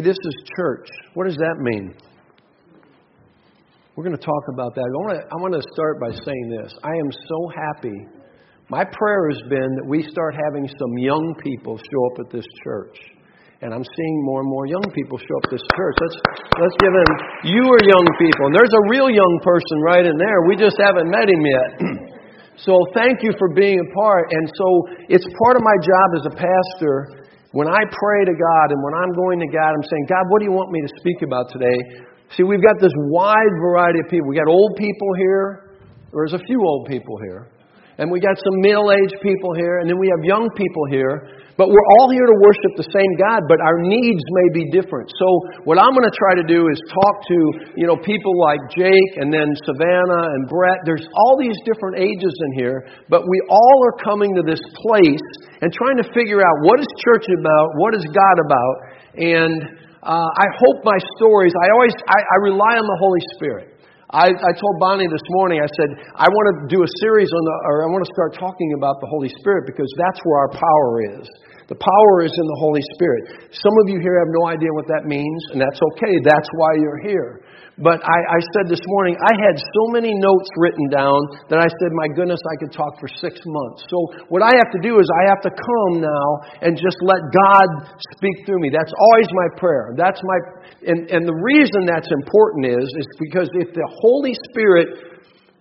this is church. What does that mean? We're going to talk about that. I want to start by saying this. I am so happy. My prayer has been that we start having some young people show up at this church. And I'm seeing more and more young people show up at this church. Let's give them, you are young people. And there's a real young person right in there. We just haven't met him yet. So thank you for being a part. And so it's part of my job as a pastor. When I pray to God and when I'm going to God, I'm saying, God, what do you want me to speak about today? See, we've got this wide variety of people. We got old people here. There's a few old people here. And we got some middle-aged people here. And then we have young people here. But we're all here to worship the same God, but our needs may be different. So what I'm going to try to do is talk to, people like Jake and then Savannah and Brett. There's all these different ages in here, but we all are coming to this place and trying to figure out what is church about, what is God about. And I hope my stories, I rely on the Holy Spirit. I told Bonnie this morning, I said, I want to do a series I want to start talking about the Holy Spirit because that's where our power is. The power is in the Holy Spirit. Some of you here have no idea what that means, and that's okay. That's why you're here. But I said this morning, I had so many notes written down that I said, my goodness, I could talk for 6 months. So what I have to do is I have to come now and just let God speak through me. That's always my prayer. And the reason that's important is because if the Holy Spirit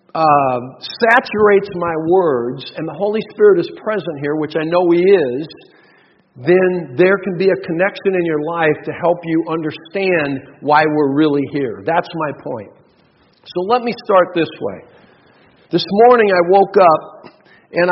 saturates my words and the Holy Spirit is present here, which I know He is, then there can be a connection in your life to help you understand why we're really here. That's my point. So let me start this way. This morning I woke up and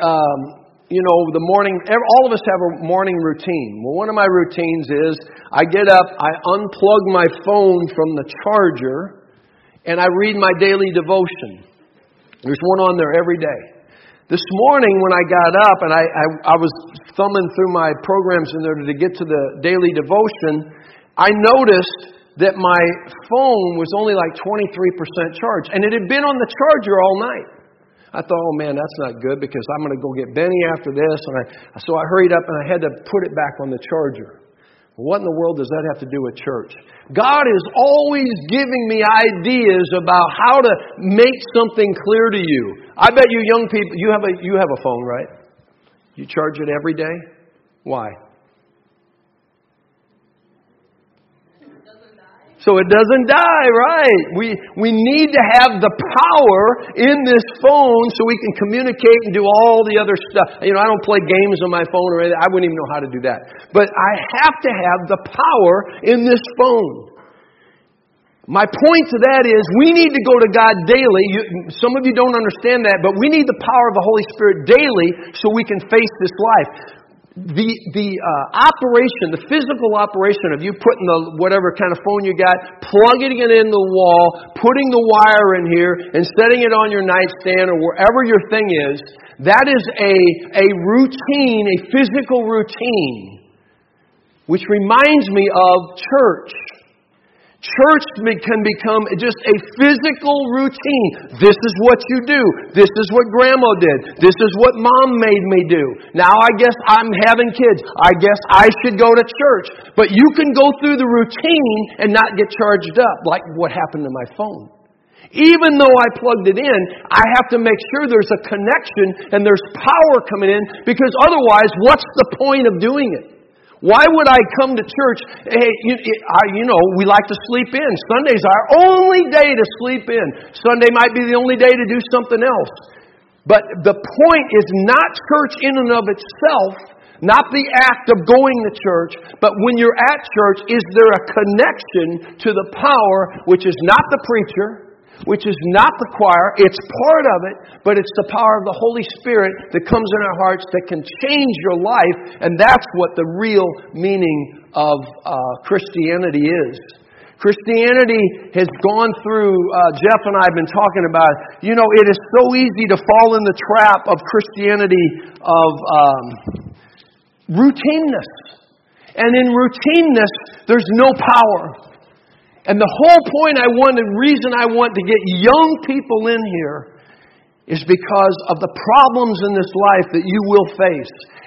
the morning, all of us have a morning routine. Well, one of my routines is I get up, I unplug my phone from the charger, and I read my daily devotion. There's one on there every day. This morning when I got up and I was thumbing through my programs in there to get to the daily devotion, I noticed that my phone was only like 23% charged. And it had been on the charger all night. I thought, oh man, that's not good because I'm going to go get Benny after this. So I hurried up and I had to put it back on the charger. What in the world does that have to do with church? God is always giving me ideas about how to make something clear to you. I bet you young people, you have a phone, right? You charge it every day? Why? So it doesn't die, right? We need to have the power in this phone so we can communicate and do all the other stuff. I don't play games on my phone or anything. I wouldn't even know how to do that. But I have to have the power in this phone. My point to that is we need to go to God daily. Some of you don't understand that, but we need the power of the Holy Spirit daily so we can face this life. The operation, the physical operation of you putting the whatever kind of phone you got, plugging it in the wall, putting the wire in here, and setting it on your nightstand or wherever your thing is, that is a routine, a physical routine, which reminds me of church. Church can become just a physical routine. This is what you do. This is what Grandma did. This is what Mom made me do. Now I guess I'm having kids. I guess I should go to church. But you can go through the routine and not get charged up, like what happened to my phone. Even though I plugged it in, I have to make sure there's a connection and there's power coming in, because otherwise, what's the point of doing it? Why would I come to church? Hey, we like to sleep in. Sunday's our only day to sleep in. Sunday might be the only day to do something else. But the point is not church in and of itself, not the act of going to church, but when you're at church, is there a connection to the power, which is not the preacher, which is not the choir, it's part of it, but it's the power of the Holy Spirit that comes in our hearts that can change your life, and that's what the real meaning of Christianity is. Christianity has gone through, Jeff and I have been talking about, it is so easy to fall in the trap of Christianity of routineness. And in routineness, there's no power. And the whole point reason I want to get young people in here is because of the problems in this life that you will face.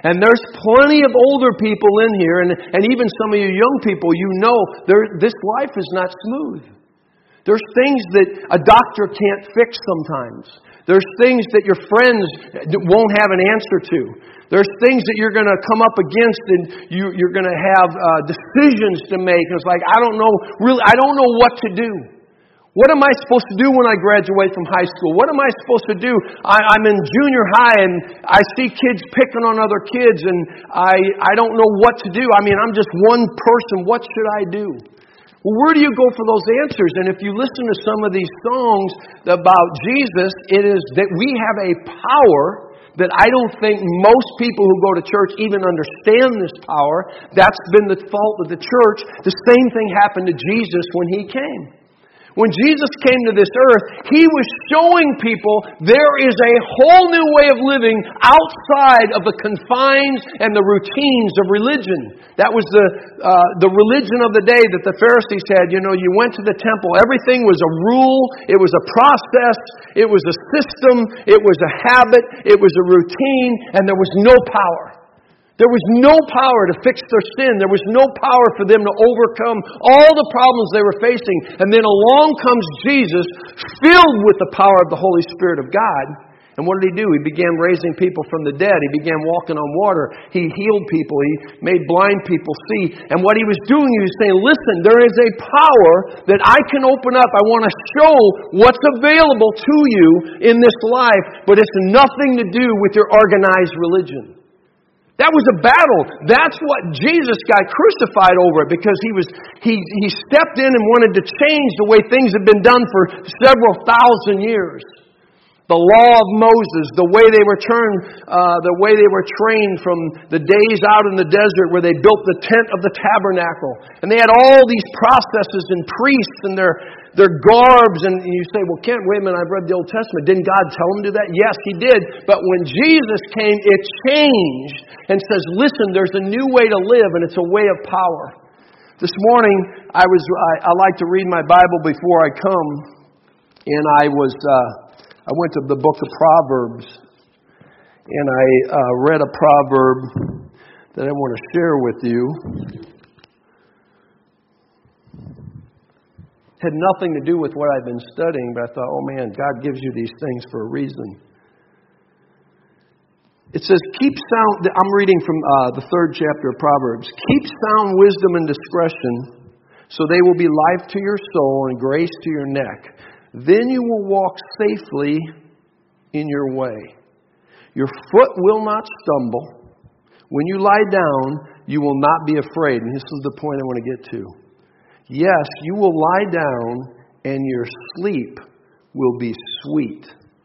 And there's plenty of older people in here, and even some of you young people, this life is not smooth. There's things that a doctor can't fix sometimes. There's things that your friends won't have an answer to. There's things that you're going to come up against, and you're going to have decisions to make. It's like, I don't know what to do. What am I supposed to do when I graduate from high school? What am I supposed to do? I'm in junior high and I see kids picking on other kids and I don't know what to do. I mean, I'm just one person. What should I do? Well, where do you go for those answers? And if you listen to some of these songs about Jesus, it is that we have a power that I don't think most people who go to church even understand this power. That's been the fault of the church. The same thing happened to Jesus when He came. When Jesus came to this earth, He was showing people there is a whole new way of living outside of the confines and the routines of religion. That was the religion of the day that the Pharisees had. You went to the temple. Everything was a rule. It was a process. It was a system. It was a habit. It was a routine. And there was no power. There was no power to fix their sin. There was no power for them to overcome all the problems they were facing. And then along comes Jesus, filled with the power of the Holy Spirit of God. And what did He do? He began raising people from the dead. He began walking on water. He healed people. He made blind people see. And what He was doing, He was saying, listen, there is a power that I can open up. I want to show what's available to you in this life, but it's nothing to do with your organized religion. That was a battle. That's what Jesus got crucified over, because he stepped in and wanted to change the way things had been done for several thousand years. The law of Moses, the way they were trained from the days out in the desert where they built the tent of the tabernacle. And they had all these processes and priests and their garbs. And you say, well, Kent, wait a minute, I've read the Old Testament. Didn't God tell them to do that? Yes, He did. But when Jesus came, it changed and says, listen, there's a new way to live, and it's a way of power. This morning, I like to read my Bible before I come, and I went to the book of Proverbs, and I read a proverb that I want to share with you. Had nothing to do with what I've been studying, but I thought, oh man, God gives you these things for a reason. It says, I'm reading from the 3rd chapter of Proverbs. Keep sound wisdom and discretion, so they will be life to your soul and grace to your neck. Then you will walk safely in your way. Your foot will not stumble. When you lie down, you will not be afraid. And this is the point I want to get to. Yes, you will lie down, and your sleep will be sweet.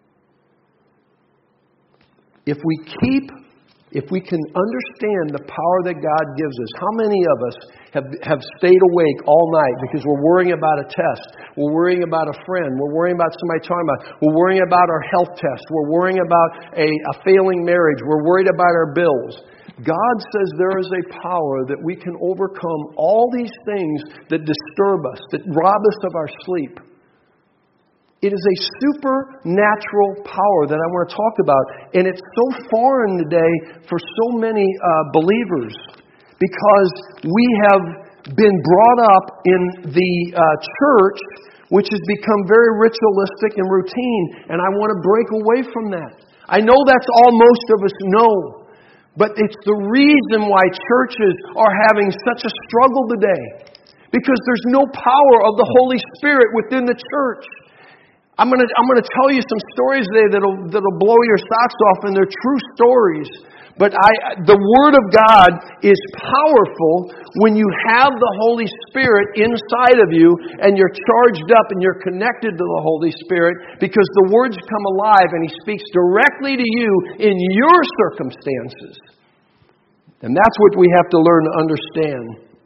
If we can understand the power that God gives us, how many of us have stayed awake all night because we're worrying about a test, we're worrying about a friend, we're worrying about somebody talking about, we're worrying about our health test, we're worrying about a failing marriage, we're worried about our bills. God says there is a power that we can overcome all these things that disturb us, that rob us of our sleep. It is a supernatural power that I want to talk about. And it's so foreign today for so many believers, because we have been brought up in the church, which has become very ritualistic and routine. And I want to break away from that. I know that's all most of us know. But it's the reason why churches are having such a struggle today. Because there's no power of the Holy Spirit within the church. I'm going to tell you some stories today that'll blow your socks off, and they're true stories. But the Word of God is powerful when you have the Holy Spirit inside of you and you're charged up and you're connected to the Holy Spirit, because the words come alive and He speaks directly to you in your circumstances. And that's what we have to learn to understand.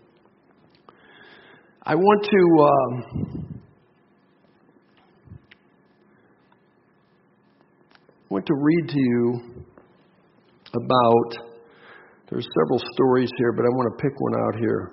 I want to read to you about, there's several stories here, but I want to pick one out here.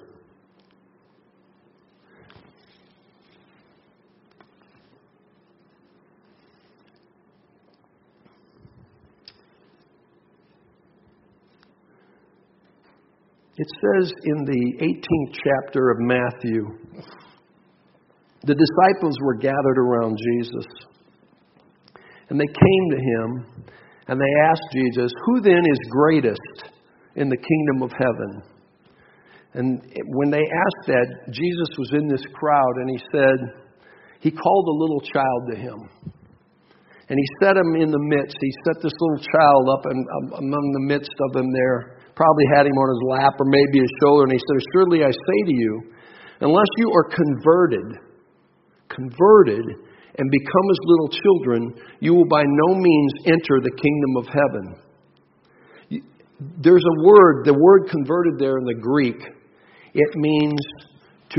It says in the 18th chapter of Matthew, the disciples were gathered around Jesus. And they came to him and they asked Jesus, "Who then is greatest in the kingdom of heaven?" And when they asked that, Jesus was in this crowd and he said, he called a little child to him. And he set him in the midst. He set this little child up among the midst of them there. Probably had him on his lap or maybe his shoulder. And he said, "Surely I say to you, unless you are converted and become as little children, you will by no means enter the kingdom of heaven." There's a word, the word converted there in the Greek. It means to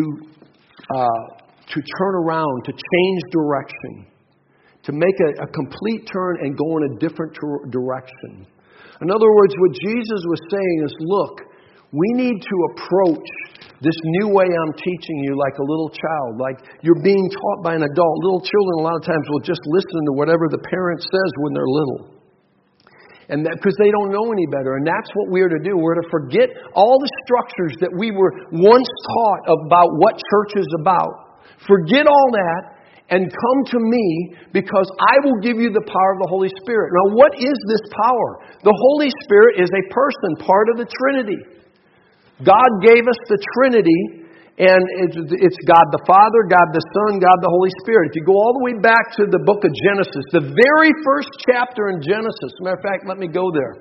turn around, to change direction, to make a complete turn and go in a different direction. In other words, what Jesus was saying is, look, we need to approach this new way I'm teaching you like a little child, like you're being taught by an adult. Little children a lot of times will just listen to whatever the parent says when they're little. And that because they don't know any better. And that's what we're to do. We're to forget all the structures that we were once taught about what church is about. Forget all that and come to me, because I will give you the power of the Holy Spirit. Now, what is this power? The Holy Spirit is a person, part of the Trinity. God gave us the Trinity. And it's God the Father, God the Son, God the Holy Spirit. If you go all the way back to the book of Genesis, the very first chapter in Genesis, as a matter of fact, let me go there.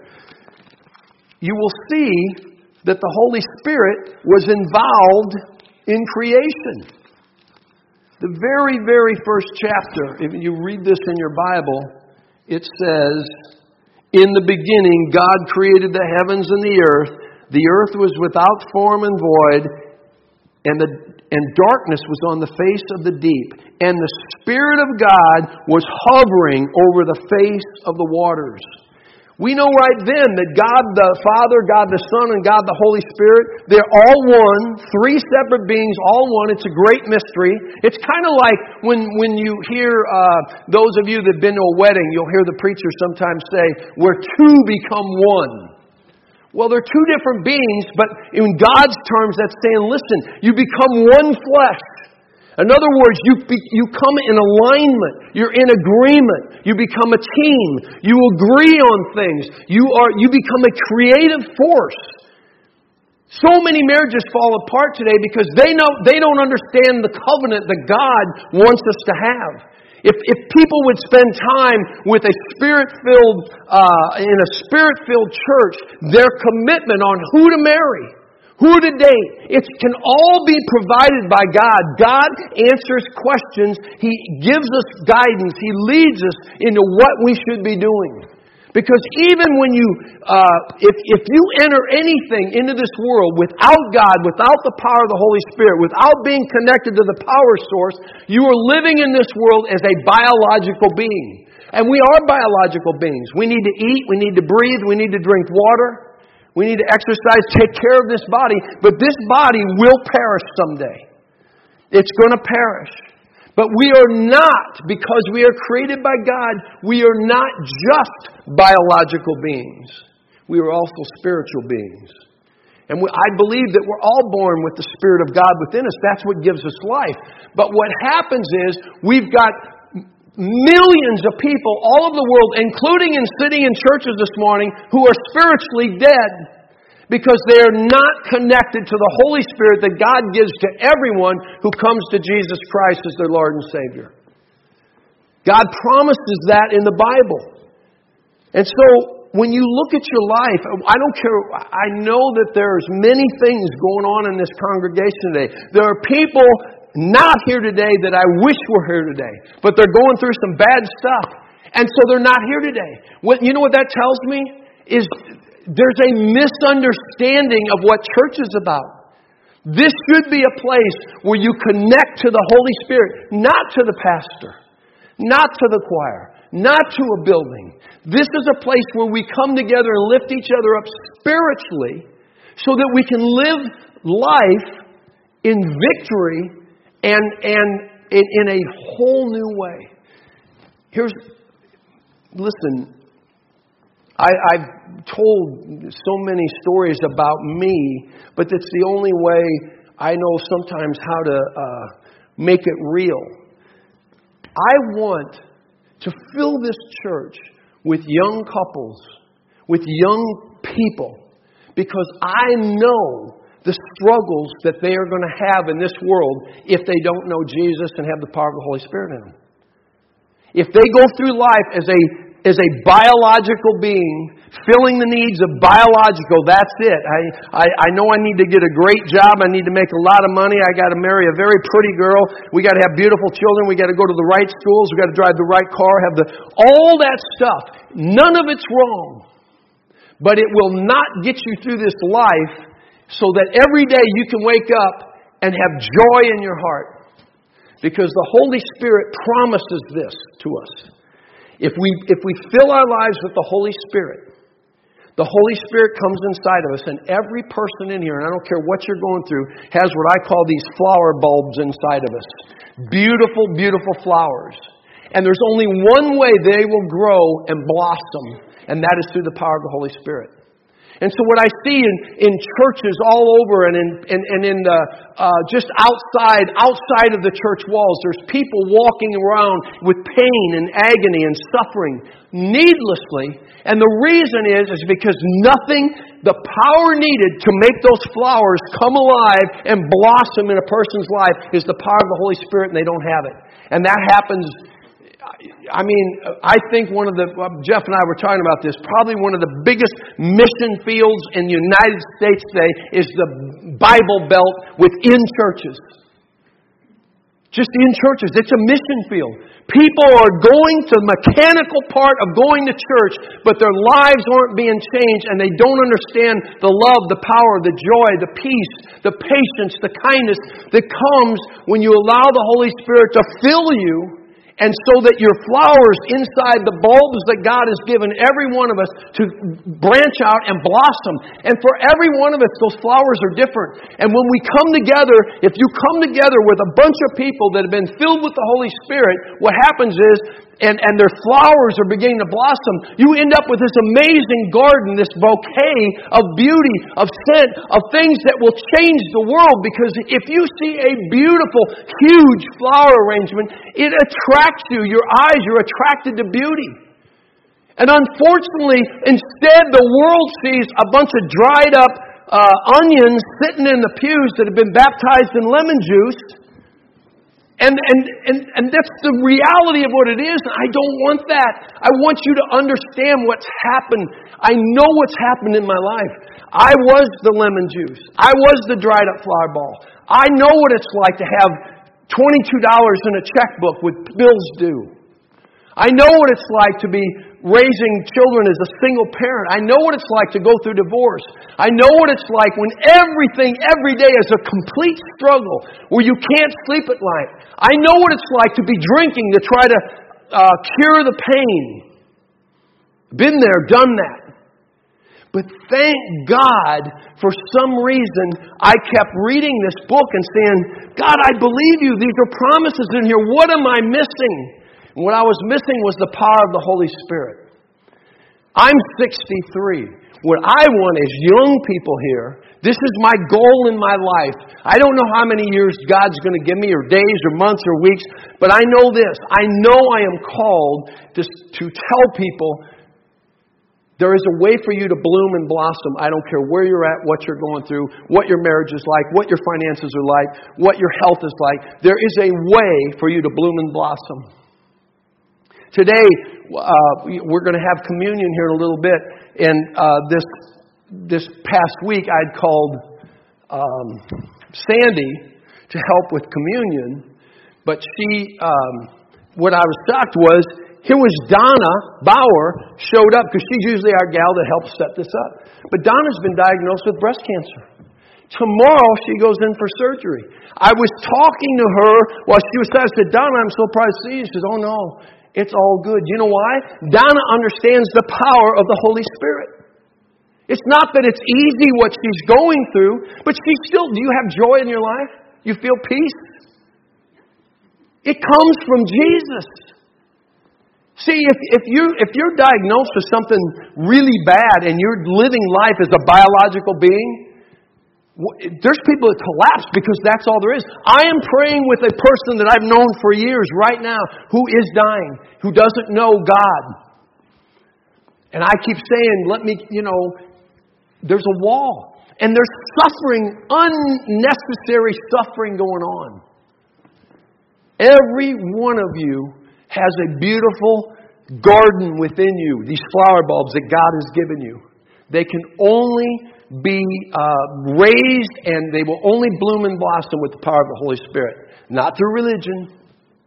You will see that the Holy Spirit was involved in creation. The very, very first chapter, if you read this in your Bible, it says, "In the beginning God created the heavens and the earth. The earth was without form and void, and darkness was on the face of the deep. And the Spirit of God was hovering over the face of the waters." We know right then that God the Father, God the Son, and God the Holy Spirit, they're all one, three separate beings, all one. It's a great mystery. It's kind of like when you hear, those of you that have been to a wedding, you'll hear the preacher sometimes say, "Where two become one." Well, they're two different beings, but in God's terms, that's saying, listen, you become one flesh. In other words, you come in alignment. You're in agreement. You become a team. You agree on things. You become a creative force. So many marriages fall apart today because they don't understand the covenant that God wants us to have. If people would spend time with a Spirit-filled, in a Spirit-filled church, their commitment on who to marry, who to date, it can all be provided by God. God answers questions. He gives us guidance. He leads us into what we should be doing. Because even when if you enter anything into this world without God, without the power of the Holy Spirit, without being connected to the power source, you are living in this world as a biological being. And we are biological beings. We need to eat, we need to breathe, we need to drink water, we need to exercise, take care of this body. But this body will perish someday. It's going to perish. But we are not, because we are created by God, we are not just biological beings. We are also spiritual beings. And I believe that we're all born with the Spirit of God within us. That's what gives us life. But what happens is we've got millions of people all over the world, including and sitting in churches this morning, who are spiritually dead. Because they are not connected to the Holy Spirit that God gives to everyone who comes to Jesus Christ as their Lord and Savior. God promises that in the Bible. And so, when you look at your life, I don't care, I know that there's many things going on in this congregation today. There are people not here today that I wish were here today. But they're going through some bad stuff. And so they're not here today. You know what that tells me? Is there's a misunderstanding of what church is about. This should be a place where you connect to the Holy Spirit, not to the pastor, not to the choir, not to a building. This is a place where we come together and lift each other up spiritually so that we can live life in victory and in a whole new way. Listen, I've told so many stories about me, but it's the only way I know sometimes how to make it real. I want to fill this church with young couples, with young people, because I know the struggles that they are going to have in this world if they don't know Jesus and have the power of the Holy Spirit in them. If they go through life as a biological being, filling the needs of biological, that's it. I know I need to get a great job. I need to make a lot of money. I got to marry a very pretty girl. We got to have beautiful children. We got to go to the right schools. We got to drive the right car. All that stuff. None of it's wrong. But it will not get you through this life so that every day you can wake up and have joy in your heart. Because the Holy Spirit promises this to us. If we fill our lives with the Holy Spirit, the Holy Spirit comes inside of us, and every person in here, and I don't care what you're going through, has what I call these flower bulbs inside of us. Beautiful, beautiful flowers. And there's only one way they will grow and blossom, and that is through the power of the Holy Spirit. And so what I see in churches all over and in the just outside of the church walls, there's people walking around with pain and agony and suffering needlessly. And the reason is because the power needed to make those flowers come alive and blossom in a person's life is the power of the Holy Spirit, and they don't have it. And that happens. I think Jeff and I were talking about this, probably one of the biggest mission fields in the United States today is the Bible Belt within churches. Just in churches. It's a mission field. People are going to the mechanical part of going to church, but their lives aren't being changed, and they don't understand the love, the power, the joy, the peace, the patience, the kindness that comes when you allow the Holy Spirit to fill you. And so that your flowers inside the bulbs that God has given every one of us to branch out and blossom. And for every one of us, those flowers are different. And when we come together, if you come together with a bunch of people that have been filled with the Holy Spirit, what happens is, and their flowers are beginning to blossom, you end up with this amazing garden, this bouquet of beauty, of scent, of things that will change the world. Because if you see a beautiful, huge flower arrangement, it attracts you. Your eyes, you're attracted to beauty. And unfortunately, instead the world sees a bunch of dried up onions sitting in the pews that have been baptized in lemon juice. And that's the reality of what it is. I don't want that. I want you to understand what's happened. I know what's happened in my life. I was the lemon juice. I was the dried up flower ball. I know what it's like to have $22 in a checkbook with bills due. I know what it's like to be raising children as a single parent. I know what it's like to go through divorce. I know what it's like when everything every day is a complete struggle where you can't sleep at night. I know what it's like to be drinking to try to cure the pain. Been there, done that. But thank God, for some reason, I kept reading this book and saying, God, I believe you. These are promises in here. What am I missing? And what I was missing was the power of the Holy Spirit. I'm 63. What I want is young people here. This is my goal in my life. I don't know how many years God's going to give me, or days, or months, or weeks, but I know this. I know I am called to tell people there is a way for you to bloom and blossom. I don't care where you're at, what you're going through, what your marriage is like, what your finances are like, what your health is like. There is a way for you to bloom and blossom. Today, we're going to have communion here in a little bit. And this past week, I'd called Sandy to help with communion. But she, what I was shocked was, here was Donna Bauer showed up, because she's usually our gal that helps set this up. But Donna's been diagnosed with breast cancer. Tomorrow, she goes in for surgery. I was talking to her while she was there. I said, Donna, I'm so proud to see you. She says, oh no. It's all good. You know why? Donna understands the power of the Holy Spirit. It's not that it's easy what she's going through, but do you have joy in your life? You feel peace? It comes from Jesus. See, if you're diagnosed with something really bad and you're living life as a biological being, there's people that collapse because that's all there is. I am praying with a person that I've known for years right now who is dying, who doesn't know God. And I keep saying, there's a wall. And there's suffering, unnecessary suffering going on. Every one of you has a beautiful garden within you, these flower bulbs that God has given you. They can only be raised and they will only bloom and blossom with the power of the Holy Spirit. Not through religion,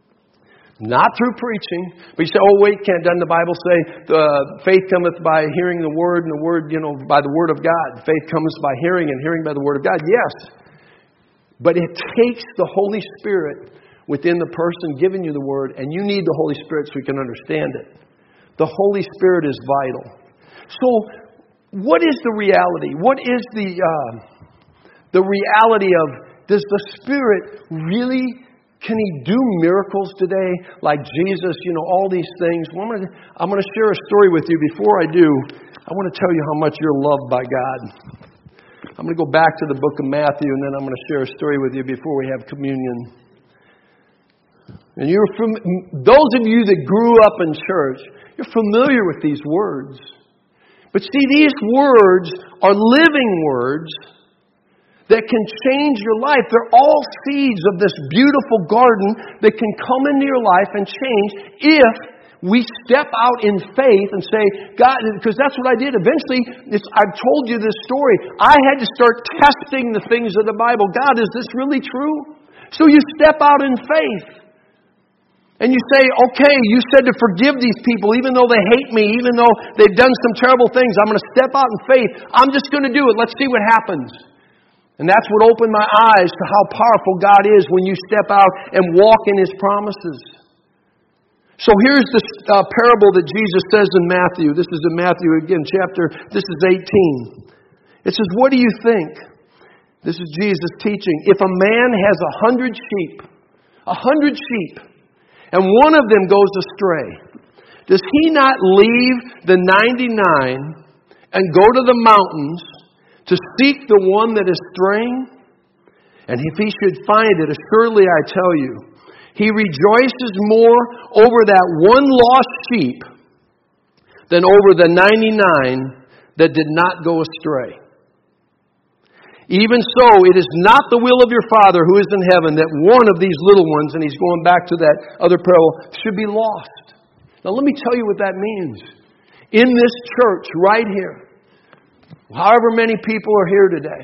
not through preaching. But you say, oh wait, doesn't the Bible say faith cometh by hearing the Word and the Word, by the Word of God. Faith comes by hearing and hearing by the Word of God. Yes. But it takes the Holy Spirit within the person giving you the Word, and you need the Holy Spirit so you can understand it. The Holy Spirit is vital. So, what is the reality? What is the reality of, does the Spirit really, can He do miracles today? Like Jesus, all these things. Well, I'm going to share a story with you. Before I do, I want to tell you how much you're loved by God. I'm going to go back to the book of Matthew, and then I'm going to share a story with you before we have communion. And those of you that grew up in church, you're familiar with these words. But see, these words are living words that can change your life. They're all seeds of this beautiful garden that can come into your life and change if we step out in faith and say, God, because that's what I did. Eventually, I've told you this story. I had to start testing the things of the Bible. God, is this really true? So you step out in faith. And you say, okay, you said to forgive these people even though they hate me, even though they've done some terrible things. I'm going to step out in faith. I'm just going to do it. Let's see what happens. And that's what opened my eyes to how powerful God is when you step out and walk in His promises. So here's the parable that Jesus says in Matthew. This is in Matthew again, this is 18. It says, what do you think? This is Jesus teaching. If a man has 100 sheep, and one of them goes astray, does he not leave the 99 and go to the mountains to seek the one that is straying? And if he should find it, assuredly I tell you, he rejoices more over that one lost sheep than over the 99 that did not go astray. Even so, it is not the will of your Father who is in heaven that one of these little ones, and he's going back to that other parable, should be lost. Now let me tell you what that means. In this church right here, however many people are here today,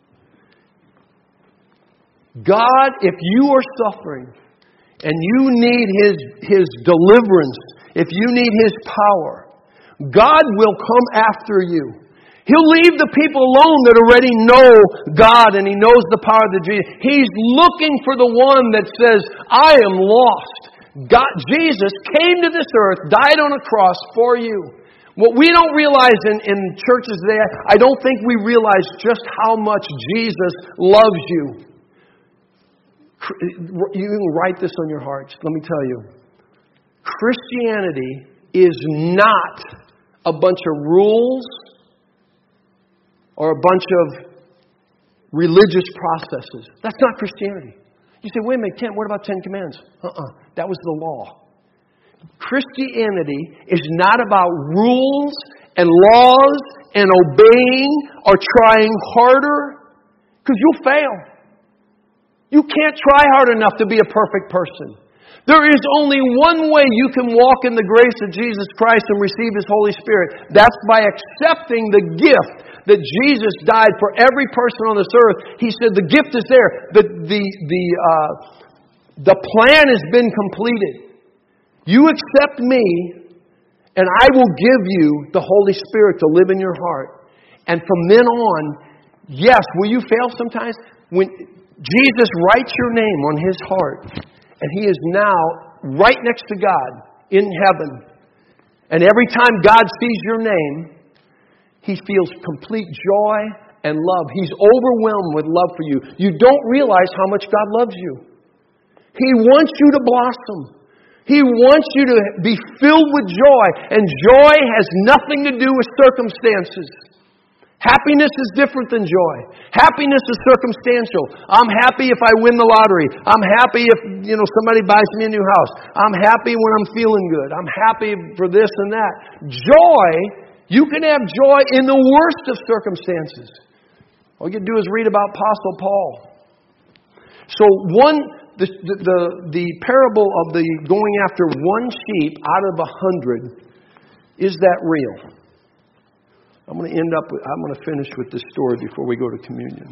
God, if you are suffering and you need His deliverance, if you need His power, God will come after you. He'll leave the people alone that already know God and He knows the power of the Jesus. He's looking for the one that says, I am lost. God, Jesus came to this earth, died on a cross for you. What we don't realize in churches today, I don't think we realize just how much Jesus loves you. You can write this on your hearts. Let me tell you. Christianity is not a bunch of rules or a bunch of religious processes. That's not Christianity. You say, wait a minute, Kent, what about 10 Commandments? That was the law. Christianity is not about rules and laws and obeying or trying harder, because you'll fail. You can't try hard enough to be a perfect person. There is only one way you can walk in the grace of Jesus Christ and receive His Holy Spirit. That's by accepting the gift that Jesus died for every person on this earth. He said the gift is there. The plan has been completed. You accept me, and I will give you the Holy Spirit to live in your heart. And from then on, yes, will you fail sometimes? When Jesus writes your name on His heart, and He is now right next to God in heaven. And every time God sees your name, He feels complete joy and love. He's overwhelmed with love for you. You don't realize how much God loves you. He wants you to blossom. He wants you to be filled with joy. And joy has nothing to do with circumstances. Happiness is different than joy. Happiness is circumstantial. I'm happy if I win the lottery. I'm happy if, somebody buys me a new house. I'm happy when I'm feeling good. I'm happy for this and that. Joy, you can have joy in the worst of circumstances. All you do is read about Apostle Paul. So the parable of the going after one sheep out of 100, is that real? I'm going to finish with this story before we go to communion.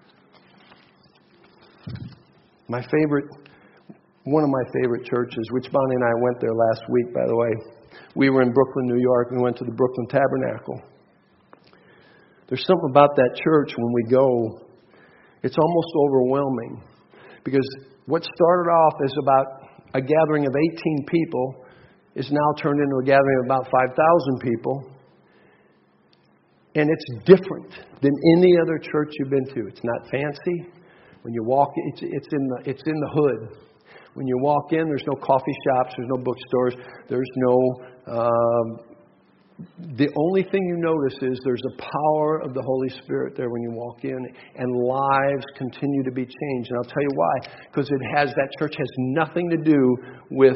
One of my favorite churches, which Bonnie and I went there last week, by the way. We were in Brooklyn, New York. We went to the Brooklyn Tabernacle. There's something about that church when we go, it's almost overwhelming. Because what started off as about a gathering of 18 people is now turned into a gathering of about 5,000 people. And it's different than any other church you've been to. It's not fancy. When you walk, it's in the hood. When you walk in, there's no coffee shops, there's no bookstores, there's no. The only thing you notice is there's a power of the Holy Spirit there when you walk in, and lives continue to be changed. And I'll tell you why. Because that church has nothing to do with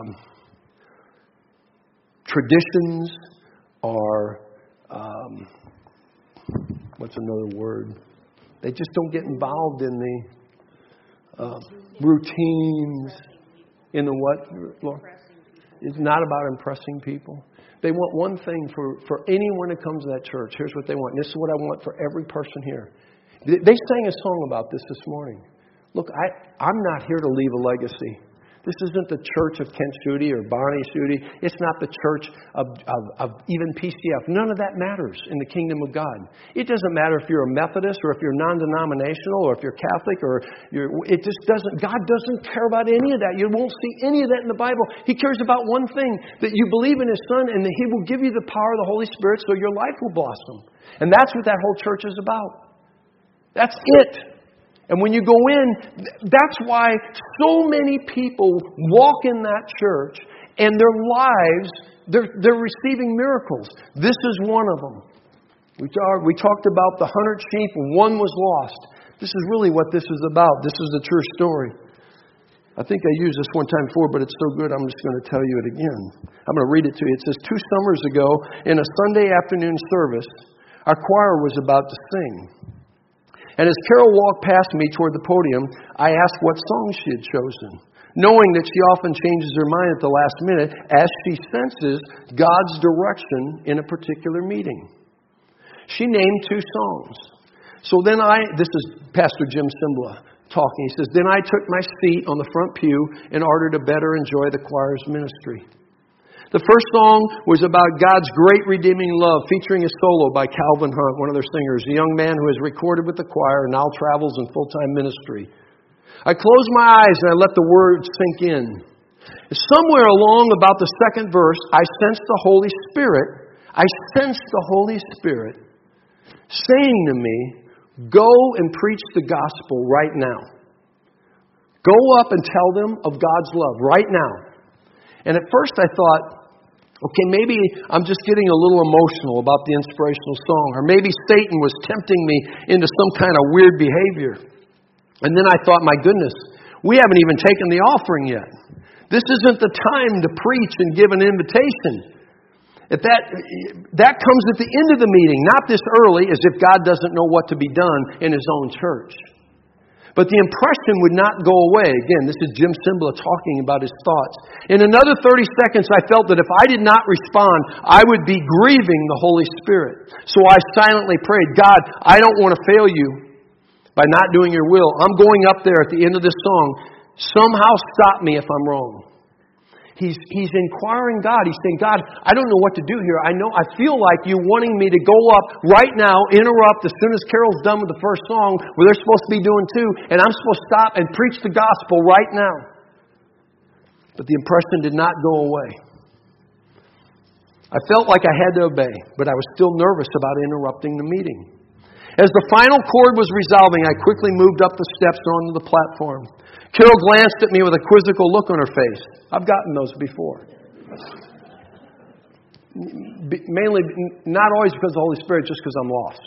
traditions or what's another word? They just don't get involved in the routines. In the what, Lord? It's not about impressing people. They want one thing for anyone that comes to that church. Here's what they want. This is what I want for every person here. They sang a song about this morning. Look, I'm not here to leave a legacy. This isn't the church of Kent Schutte or Bonnie Schutte. It's not the church of even PCF. None of that matters in the kingdom of God. It doesn't matter if you're a Methodist or if you're non-denominational or if you're Catholic or it just doesn't. God doesn't care about any of that. You won't see any of that in the Bible. He cares about one thing, that you believe in His Son and that He will give you the power of the Holy Spirit so your life will blossom. And that's what that whole church is about. That's it. And when you go in, that's why so many people walk in that church and their lives, they're receiving miracles. This is one of them. We talked about the 100 sheep and one was lost. This is really what this is about. This is the true story. I think I used this one time before, but it's so good I'm just going to tell you it again. I'm going to read it to you. It says, 2 summers ago, in a Sunday afternoon service, our choir was about to sing. And as Carol walked past me toward the podium, I asked what song she had chosen, knowing that she often changes her mind at the last minute as she senses God's direction in a particular meeting. She named 2 songs. So then this is Pastor Jim Cymbala talking. He says, then I took my seat on the front pew in order to better enjoy the choir's ministry. The first song was about God's great redeeming love, featuring a solo by Calvin Hunt, one of their singers, a young man who has recorded with the choir and now travels in full-time ministry. I closed my eyes and I let the words sink in. Somewhere along about the second verse, I sensed the Holy Spirit saying to me, go and preach the gospel right now. Go up and tell them of God's love right now. And at first I thought, okay, maybe I'm just getting a little emotional about the inspirational song. Or maybe Satan was tempting me into some kind of weird behavior. And then I thought, my goodness, we haven't even taken the offering yet. This isn't the time to preach and give an invitation. That comes at the end of the meeting, not this early, as if God doesn't know what to be done in His own church. But the impression would not go away. Again, this is Jim Cymbala talking about his thoughts. In another 30 seconds, I felt that if I did not respond, I would be grieving the Holy Spirit. So I silently prayed, God, I don't want to fail you by not doing your will. I'm going up there at the end of this song. Somehow stop me if I'm wrong. He's inquiring God. He's saying, God, I don't know what to do here. I feel like you wanting me to go up right now, interrupt as soon as Carol's done with the first song, where they're supposed to be doing 2, and I'm supposed to stop and preach the gospel right now. But the impression did not go away. I felt like I had to obey, but I was still nervous about interrupting the meeting. As the final chord was resolving, I quickly moved up the steps onto the platform. Carol glanced at me with a quizzical look on her face. I've gotten those before. Mainly, not always because of the Holy Spirit, just because I'm lost.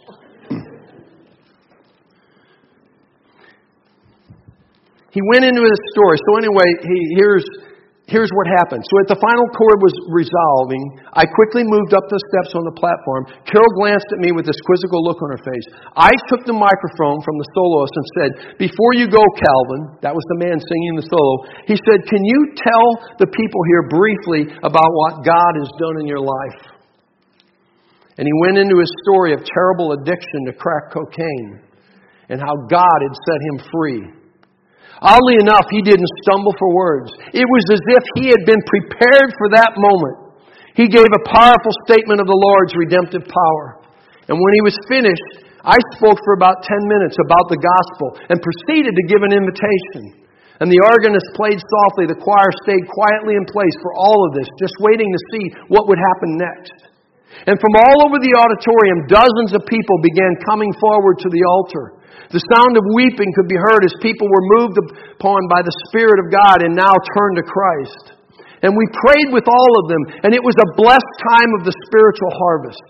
He went into his story. So anyway, here's what happened. So at the final chord was resolving, I quickly moved up the steps on the platform. Carol glanced at me with this quizzical look on her face. I took the microphone from the soloist and said, "Before you go, Calvin," that was the man singing the solo, he said, "Can you tell the people here briefly about what God has done in your life?" And he went into his story of terrible addiction to crack cocaine and how God had set him free. Oddly enough, he didn't stumble for words. It was as if he had been prepared for that moment. He gave a powerful statement of the Lord's redemptive power. And when he was finished, I spoke for about 10 minutes about the gospel and proceeded to give an invitation. And the organist played softly. The choir stayed quietly in place for all of this, just waiting to see what would happen next. And from all over the auditorium, dozens of people began coming forward to the altar. The sound of weeping could be heard as people were moved upon by the Spirit of God and now turned to Christ. And we prayed with all of them, and it was a blessed time of the spiritual harvest.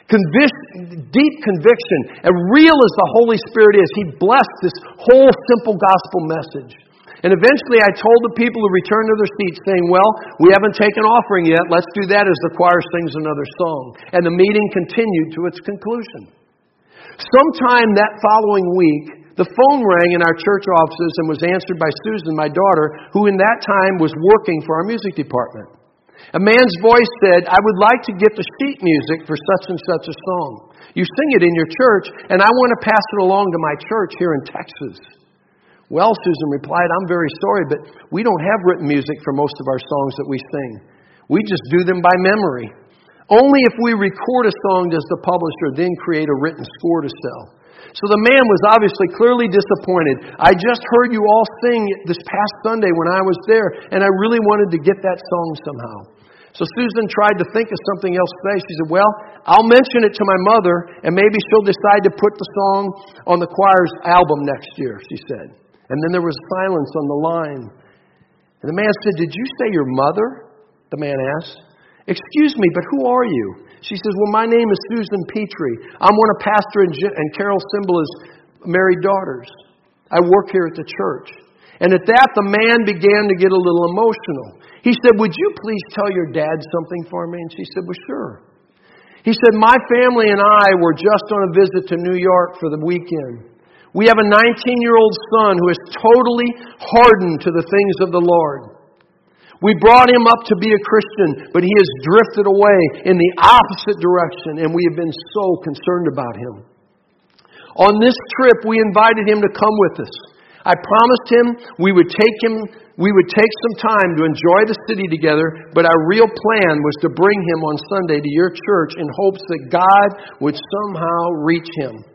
Deep conviction, and real as the Holy Spirit is, He blessed this whole simple gospel message. And eventually I told the people to return to their seats saying, "Well, we haven't taken offering yet. Let's do that as the choir sings another song." And the meeting continued to its conclusion. Sometime that following week, the phone rang in our church offices and was answered by Susan, my daughter, who in that time was working for our music department. A man's voice said, "I would like to get the sheet music for such and such a song. You sing it in your church, and I want to pass it along to my church here in Texas." "Well," Susan replied, "I'm very sorry, but we don't have written music for most of our songs that we sing. We just do them by memory. Only if we record a song does the publisher then create a written score to sell." So the man was obviously clearly disappointed. "I just heard you all sing this past Sunday when I was there, and I really wanted to get that song somehow." So Susan tried to think of something else to say. She said, "Well, I'll mention it to my mother, and maybe she'll decide to put the song on the choir's album next year," she said. And then there was silence on the line. And the man said, "Did you say your mother?" The man asked. "Excuse me, but who are you?" She says, "Well, my name is Susan Petrie. I'm one of Pastor and Carol Cymbala's married daughters. I work here at the church." And at that, the man began to get a little emotional. He said, "Would you please tell your dad something for me?" And she said, "Well, sure." He said, "My family and I were just on a visit to New York for the weekend. We have a 19-year-old son who is totally hardened to the things of the Lord. We brought him up to be a Christian, but he has drifted away in the opposite direction, and we have been so concerned about him. On this trip, we invited him to come with us. I promised him we would take some time to enjoy the city together, but our real plan was to bring him on Sunday to your church in hopes that God would somehow reach him.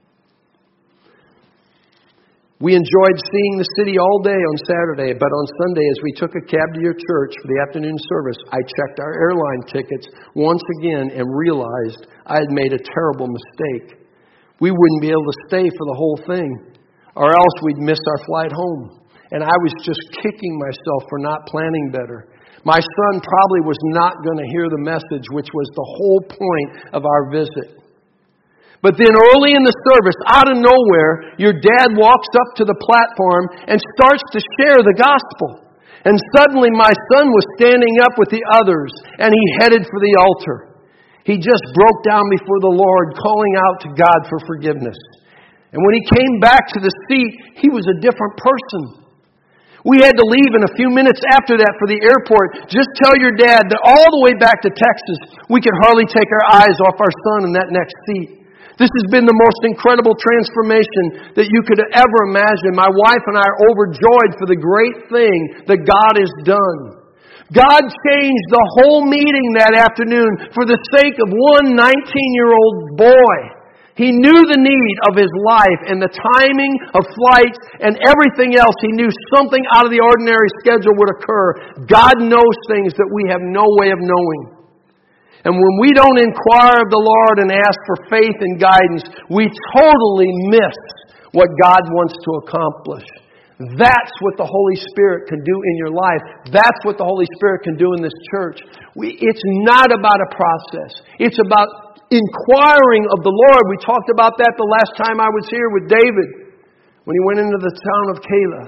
We enjoyed seeing the city all day on Saturday, but on Sunday, as we took a cab to your church for the afternoon service, I checked our airline tickets once again and realized I had made a terrible mistake. We wouldn't be able to stay for the whole thing, or else we'd miss our flight home. And I was just kicking myself for not planning better. My son probably was not going to hear the message, which was the whole point of our visit. But then early in the service, out of nowhere, your dad walks up to the platform and starts to share the gospel. And suddenly my son was standing up with the others, and he headed for the altar. He just broke down before the Lord, calling out to God for forgiveness. And when he came back to the seat, he was a different person. We had to leave in a few minutes after that for the airport. Just tell your dad that all the way back to Texas, we could hardly take our eyes off our son in that next seat. This has been the most incredible transformation that you could ever imagine. My wife and I are overjoyed for the great thing that God has done. God changed the whole meeting that afternoon for the sake of one 19-year-old boy. He knew the need of his life and the timing of flights and everything else. He knew something out of the ordinary schedule would occur. God knows things that we have no way of knowing. And when we don't inquire of the Lord and ask for faith and guidance, we totally miss what God wants to accomplish. That's what the Holy Spirit can do in your life. That's what the Holy Spirit can do in this church. It's not about a process. It's about inquiring of the Lord. We talked about that the last time I was here with David, when he went into the town of Keilah.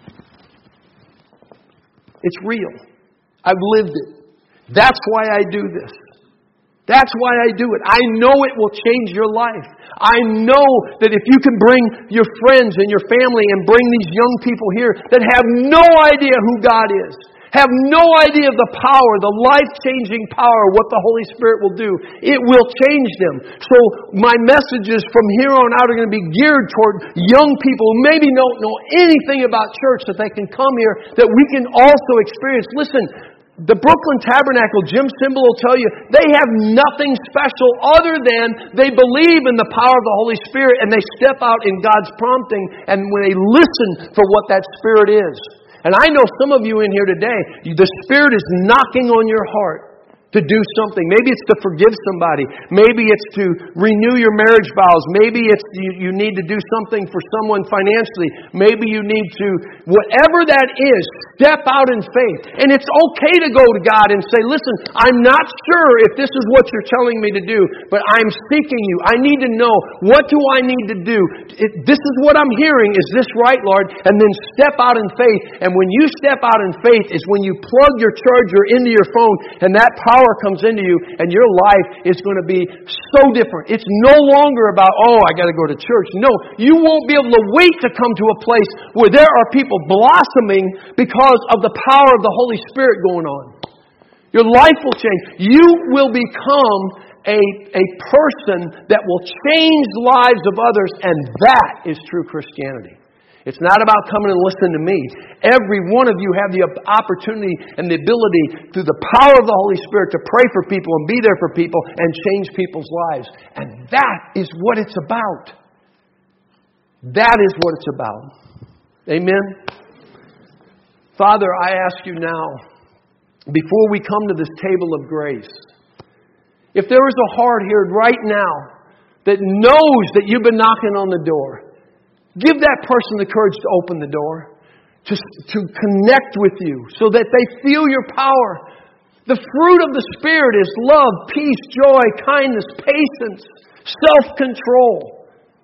It's real. I've lived it. That's why I do this. That's why I do it. I know it will change your life. I know that if you can bring your friends and your family and bring these young people here that have no idea who God is, have no idea of the power, the life-changing power, what the Holy Spirit will do, it will change them. So my messages from here on out are going to be geared toward young people who maybe don't know anything about church, that they can come here, that we can also experience. Listen, the Brooklyn Tabernacle, Jim Cymbal will tell you, they have nothing special other than they believe in the power of the Holy Spirit and they step out in God's prompting and when they listen for what that Spirit is. And I know some of you in here today, the Spirit is knocking on your heart to do something. Maybe it's to forgive somebody. Maybe it's to renew your marriage vows. Maybe it's you need to do something for someone financially. Maybe you need to, whatever that is, step out in faith. And it's okay to go to God and say, listen, I'm not sure if this is what you're telling me to do, but I'm seeking you. I need to know, what do I need to do? This is what I'm hearing. Is this right, Lord? And then step out in faith. And when you step out in faith is when you plug your charger into your phone and that power comes into you and your life is going to be so different. It's no longer about, I got to go to church. No, you won't be able to wait to come to a place where there are people blossoming because of the power of the Holy Spirit going on. Your life will change. You will become a person that will change the lives of others, and that is true Christianity. It's not about coming and listening to me. Every one of you have the opportunity and the ability through the power of the Holy Spirit to pray for people and be there for people and change people's lives. And that is what it's about. That is what it's about. Amen? Father, I ask you now, before we come to this table of grace, if there is a heart here right now that knows that you've been knocking on the door, give that person the courage to open the door, to connect with you so that they feel your power. The fruit of the Spirit is love, peace, joy, kindness, patience, self-control.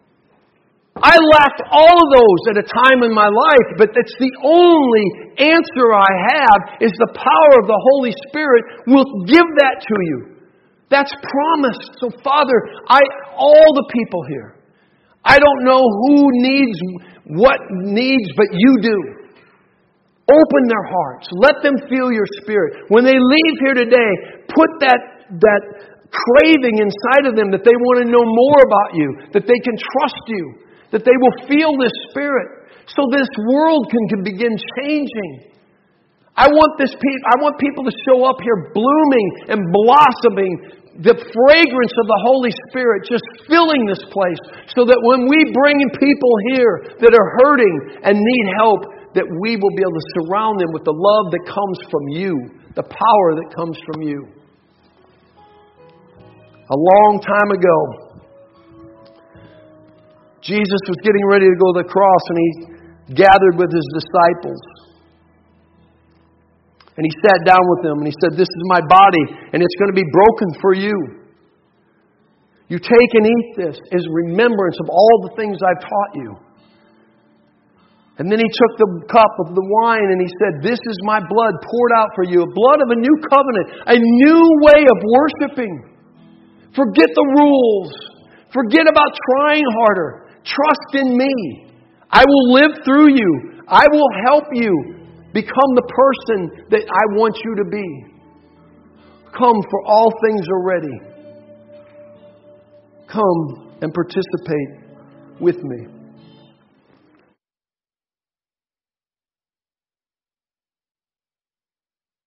I lacked all of those at a time in my life, but that's the only answer I have is the power of the Holy Spirit will give that to you. That's promised. So Father, all the people here, I don't know who needs what needs, but you do. Open their hearts. Let them feel your Spirit. When they leave here today, put that craving inside of them that they want to know more about you, that they can trust you, that they will feel this Spirit, so this world can begin changing. I want people to show up here blooming and blossoming, the fragrance of the Holy Spirit just filling this place so that when we bring in people here that are hurting and need help, that we will be able to surround them with the love that comes from you, the power that comes from you. A long time ago, Jesus was getting ready to go to the cross and he gathered with his disciples. And he sat down with them and he said, this is my body and it's going to be broken for you. You take and eat this as remembrance of all the things I've taught you. And then he took the cup of the wine and he said, this is my blood poured out for you, a blood of a new covenant, a new way of worshiping. Forget the rules. Forget about trying harder. Trust in me. I will live through you. I will help you become the person that I want you to be. Come, for all things are ready. Come and participate with me.